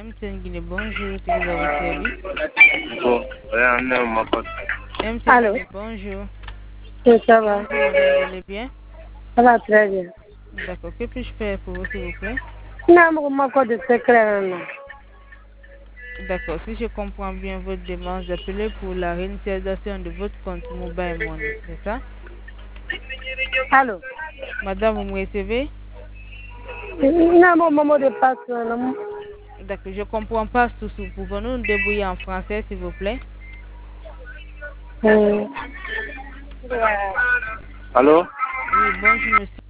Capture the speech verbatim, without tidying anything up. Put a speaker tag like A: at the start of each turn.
A: M T N Guinée, bonjour, que vous avez servi.
B: Bon, rien, non, ma pote.
A: M T N
C: Allô?
A: Guinée, bonjour.
C: Oui, ça va.
A: Bonjour madame, vous allez bien?
C: Ça va très bien.
A: D'accord, que puis-je faire pour vous s'il vous plaît?
C: Non, mon code de secret, non.
A: D'accord, si je comprends bien votre demande d'appeler pour la réinitialisation de votre compte Mobile Money, c'est ça?
C: Allô?
A: Madame, vous me recevez?
C: Non, mon mot de passe, non.
A: D'accord, je comprends pas tout ça. Pouvons-nous nous débrouiller en français s'il vous plaît?
C: Hum.
B: Allô?
A: Oui, bonjour monsieur.